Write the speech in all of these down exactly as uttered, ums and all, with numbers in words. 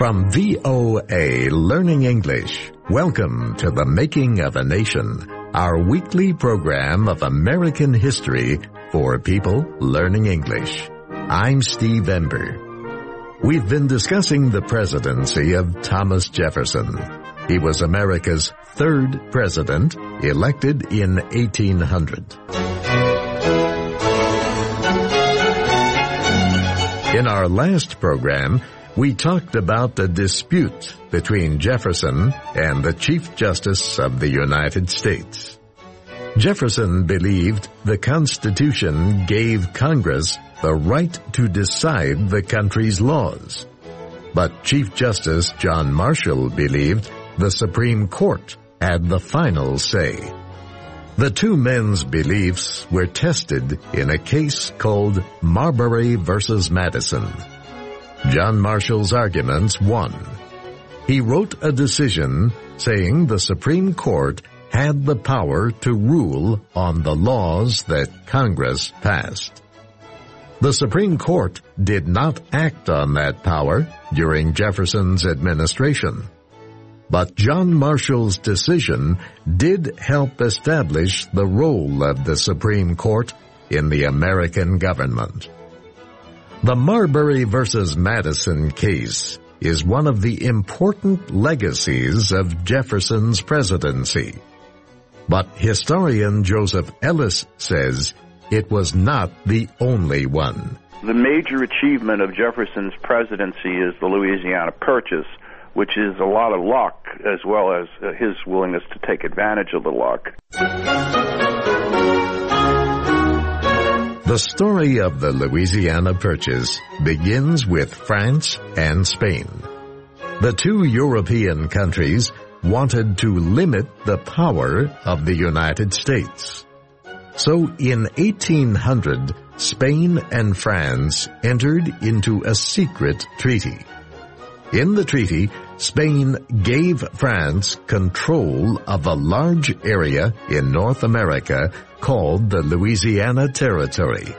From V O A Learning English, welcome to The Making of a Nation, our weekly program of American history for people learning English. I'm Steve Ember. We've been discussing the presidency of Thomas Jefferson. He was America's third president, elected in eighteen hundred. In our last program, we talked about the dispute between Jefferson and the Chief Justice of the United States. Jefferson believed the Constitution gave Congress the right to decide the country's laws. But Chief Justice John Marshall believed the Supreme Court had the final say. The two men's beliefs were tested in a case called Marbury versus Madison. John Marshall's arguments won. He wrote a decision saying the Supreme Court had the power to rule on the laws that Congress passed. The Supreme Court did not act on that power during Jefferson's administration. But John Marshall's decision did help establish the role of the Supreme Court in the American government. The Marbury versus Madison case is one of the important legacies of Jefferson's presidency. But historian Joseph Ellis says it was not the only one. The major achievement of Jefferson's presidency is the Louisiana Purchase, which is a lot of luck as well as uh, his willingness to take advantage of the luck. The story of the Louisiana Purchase begins with France and Spain. The two European countries wanted to limit the power of the United States. So in eighteen hundred, Spain and France entered into a secret treaty. In the treaty, Spain gave France control of a large area in North America called the Louisiana Territory.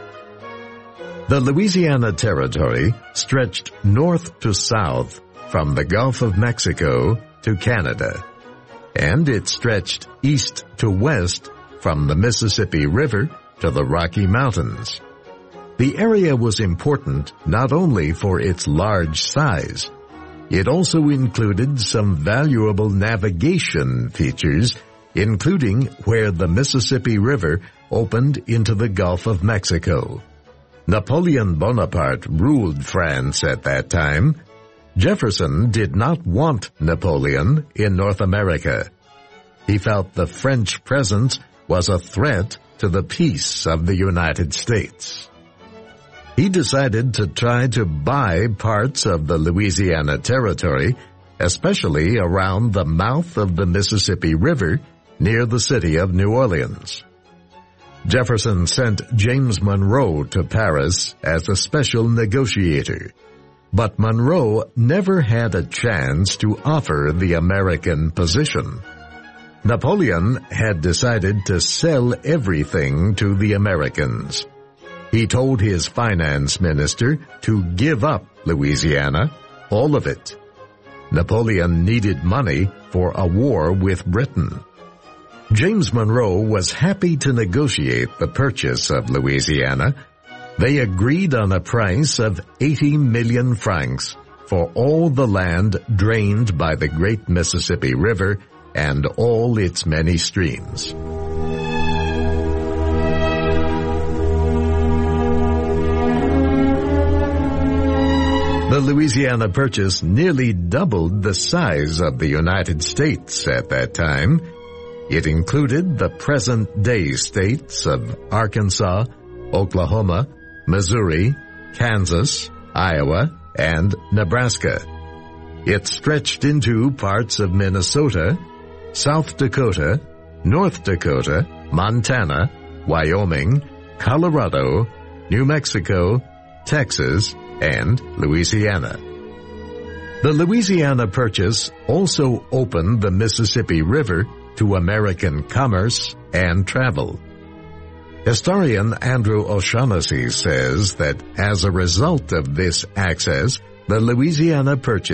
The Louisiana Territory stretched north to south from the Gulf of Mexico to Canada, and it stretched east to west from the Mississippi River to the Rocky Mountains. The area was important not only for its large size, it also included some valuable navigation features, including where the Mississippi River opened into the Gulf of Mexico. Napoleon Bonaparte ruled France at that time. Jefferson did not want Napoleon in North America. He felt the French presence was a threat to the peace of the United States. He decided to try to buy parts of the Louisiana Territory, especially around the mouth of the Mississippi River near the city of New Orleans. Jefferson sent James Monroe to Paris as a special negotiator, but Monroe never had a chance to offer the American position. Napoleon had decided to sell everything to the Americans. He told his finance minister to give up Louisiana, all of it. Napoleon needed money for a war with Britain. James Monroe was happy to negotiate the purchase of Louisiana. They agreed on a price of eighty million francs for all the land drained by the great Mississippi River and all its many streams. The Louisiana Purchase nearly doubled the size of the United States at that time. It included the present-day states of Arkansas, Oklahoma, Missouri, Kansas, Iowa, and Nebraska. It stretched into parts of Minnesota, South Dakota, North Dakota, Montana, Wyoming, Colorado, New Mexico, Texas, and Louisiana. The Louisiana Purchase also opened the Mississippi River to American commerce and travel. Historian Andrew O'Shaughnessy says that as a result of this access, the Louisiana Purchase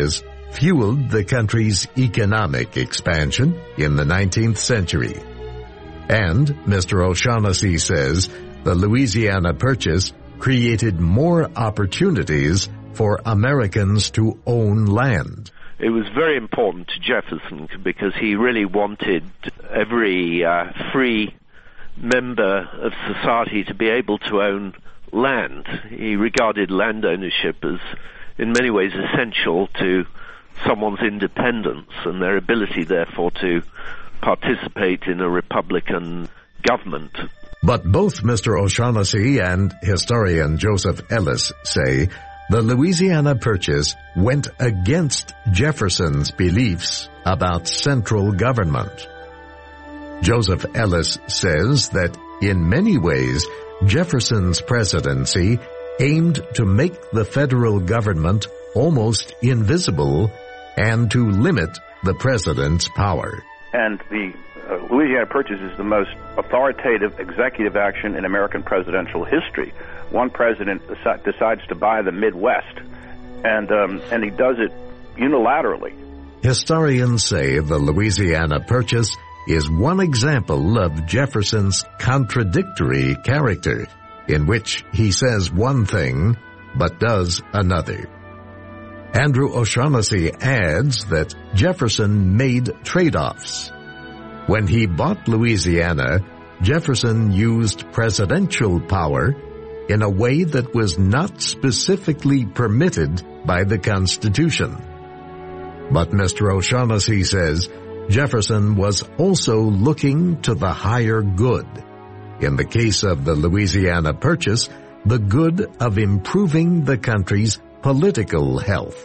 fueled the country's economic expansion in the nineteenth century. And Mister O'Shaughnessy says the Louisiana Purchase created more opportunities for Americans to own land. It was very important to Jefferson because he really wanted every uh, free member of society to be able to own land. He regarded land ownership as, in many ways, essential to someone's independence and their ability, therefore, to participate in a republican government. But both Mister O'Shaughnessy and historian Joseph Ellis say the Louisiana Purchase went against Jefferson's beliefs about central government. Joseph Ellis says that in many ways, Jefferson's presidency aimed to make the federal government almost invisible and to limit the president's power. And the uh, Louisiana Purchase is the most authoritative executive action in American presidential history. One president deci- decides to buy the Midwest, and um, and he does it unilaterally. Historians say the Louisiana Purchase is one example of Jefferson's contradictory character, in which he says one thing but does another. Andrew O'Shaughnessy adds that Jefferson made trade-offs. When he bought Louisiana, Jefferson used presidential power in a way that was not specifically permitted by the Constitution. But Mister O'Shaughnessy says Jefferson was also looking to the higher good. In the case of the Louisiana Purchase, the good of improving the country's political health.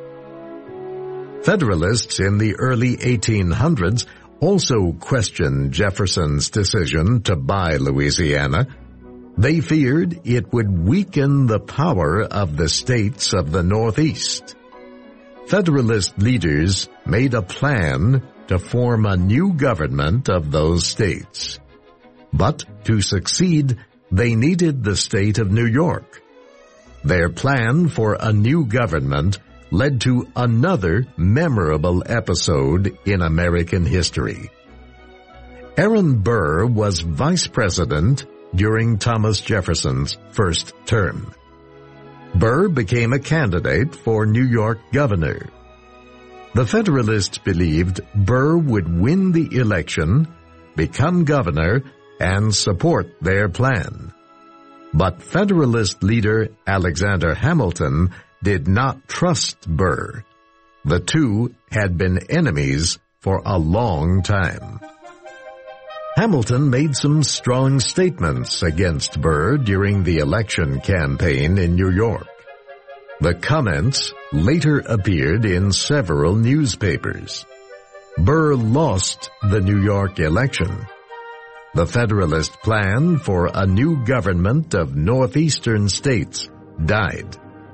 Federalists in the early eighteen hundreds also questioned Jefferson's decision to buy Louisiana. They feared it would weaken the power of the states of the Northeast. Federalist leaders made a plan to form a new government of those states. But to succeed, they needed the state of New York. Their plan for a new government led to another memorable episode in American history. Aaron Burr was vice president during Thomas Jefferson's first term. Burr became a candidate for New York governor. The Federalists believed Burr would win the election, become governor, and support their plan. But Federalist leader Alexander Hamilton did not trust Burr. The two had been enemies for a long time. Hamilton made some strong statements against Burr during the election campaign in New York. The comments later appeared in several newspapers. Burr lost the New York election. The Federalist plan for a new government of northeastern states died.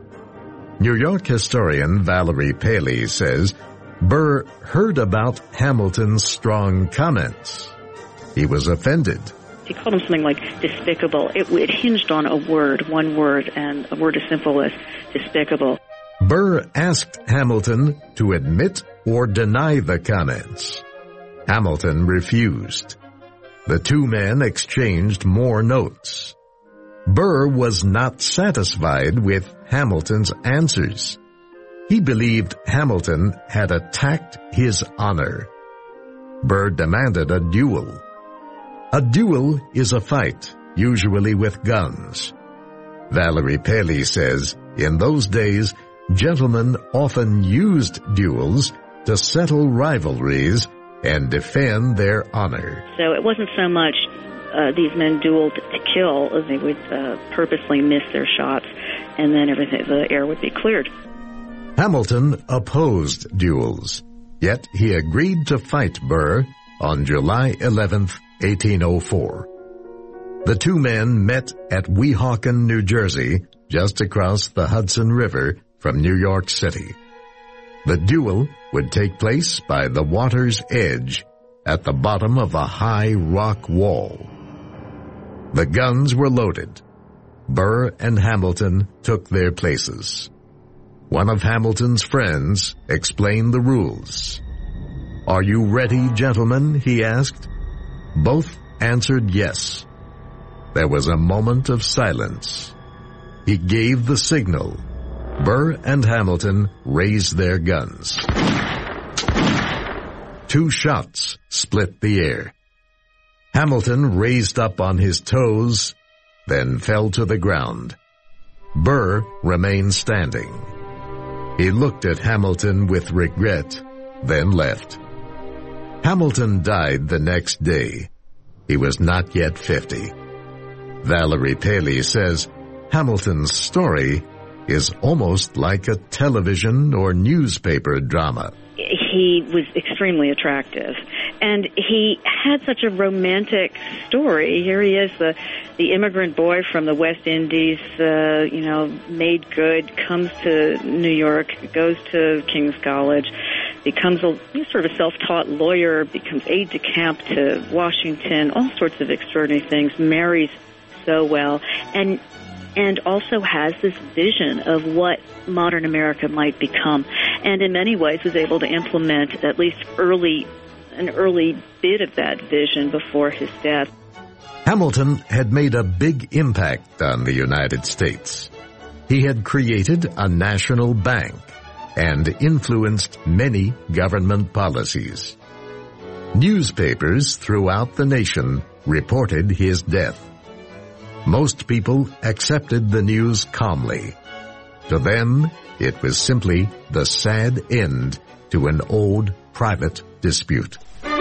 New York historian Valerie Paley says Burr heard about Hamilton's strong comments. He was offended. He called him something like despicable. It, it hinged on a word, one word, and a word as simple as despicable. Burr asked Hamilton to admit or deny the comments. Hamilton refused. The two men exchanged more notes. Burr was not satisfied with Hamilton's answers. He believed Hamilton had attacked his honor. Burr demanded a duel. A duel is a fight, usually with guns. Valerie Paley says, in those days, gentlemen often used duels to settle rivalries and defend their honor. So it wasn't so much uh, these men dueled to kill as they would uh, purposely miss their shots, and then everything, the air would be cleared. Hamilton opposed duels, yet he agreed to fight Burr on July eleventh, eighteen oh four. The two men met at Weehawken, New Jersey, just across the Hudson River from New York City. The duel would take place by the water's edge at the bottom of a high rock wall. The guns were loaded. Burr and Hamilton took their places. One of Hamilton's friends explained the rules. "Are you ready, gentlemen?" he asked. Both answered yes. There was a moment of silence. He gave the signal. Burr and Hamilton raised their guns. Two shots split the air. Hamilton raised up on his toes, then fell to the ground. Burr remained standing. He looked at Hamilton with regret, then left. Hamilton died the next day. He was not yet fifty. Valerie Paley says Hamilton's story is almost like a television or newspaper drama. He was extremely attractive, and he had such a romantic story. Here he is, the the immigrant boy from the West Indies, uh, you know, made good, comes to New York, goes to King's College, becomes a sort of self-taught lawyer, becomes aide-de-camp to Washington, all sorts of extraordinary things, marries so well, and and also has this vision of what modern America might become, and in many ways was able to implement at least early, an early bit of that vision before his death. Hamilton had made a big impact on the United States. He had created a national bank and influenced many government policies. Newspapers throughout the nation reported his death. Most people accepted the news calmly. To them, it was simply the sad end to an old private dispute.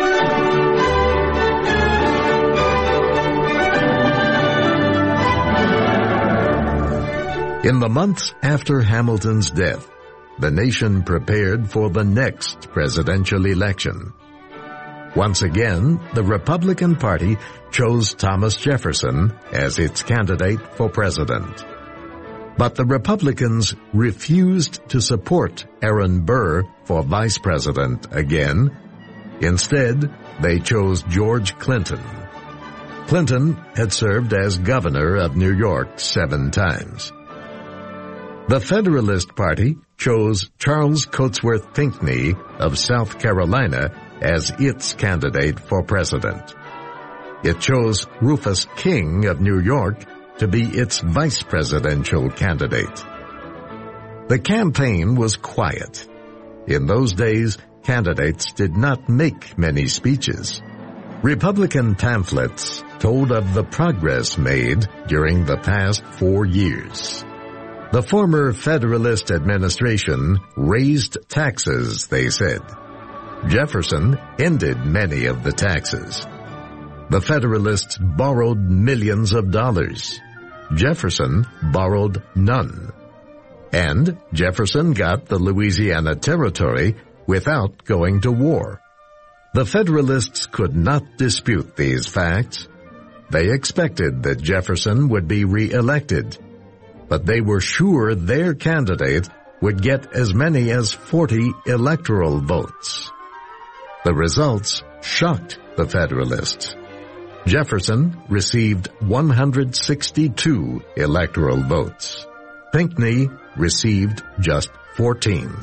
In the months after Hamilton's death, the nation prepared for the next presidential election. Once again, the Republican Party chose Thomas Jefferson as its candidate for president. But the Republicans refused to support Aaron Burr for vice president again. Instead, they chose George Clinton. Clinton had served as governor of New York seven times. The Federalist Party chose Charles Cotesworth Pinckney of South Carolina as its candidate for president. It chose Rufus King of New York to be its vice presidential candidate. The campaign was quiet. In those days, candidates did not make many speeches. Republican pamphlets told of the progress made during the past four years. The former Federalist administration raised taxes, they said. Jefferson ended many of the taxes. The Federalists borrowed millions of dollars. Jefferson borrowed none. And Jefferson got the Louisiana Territory without going to war. The Federalists could not dispute these facts. They expected that Jefferson would be re-elected, but they were sure their candidate would get as many as forty electoral votes. The results shocked the Federalists. Jefferson received one hundred sixty-two electoral votes. Pinckney received just fourteen.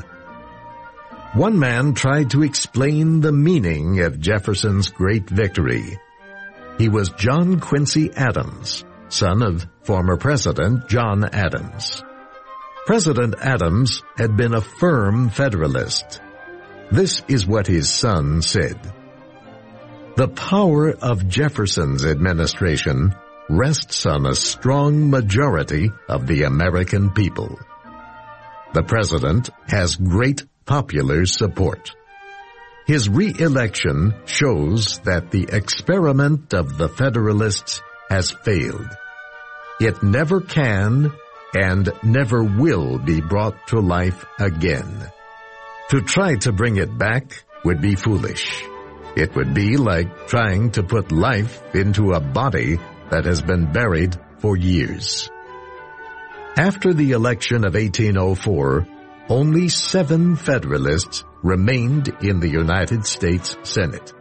One man tried to explain the meaning of Jefferson's great victory. He was John Quincy Adams, son of former President John Adams. President Adams had been a firm Federalist. This is what his son said. The power of Jefferson's administration rests on a strong majority of the American people. The president has great popular support. His re-election shows that the experiment of the Federalists has failed. It never can and never will be brought to life again. To try to bring it back would be foolish. It would be like trying to put life into a body that has been buried for years. After the election of eighteen oh four, only seven Federalists remained in the United States Senate.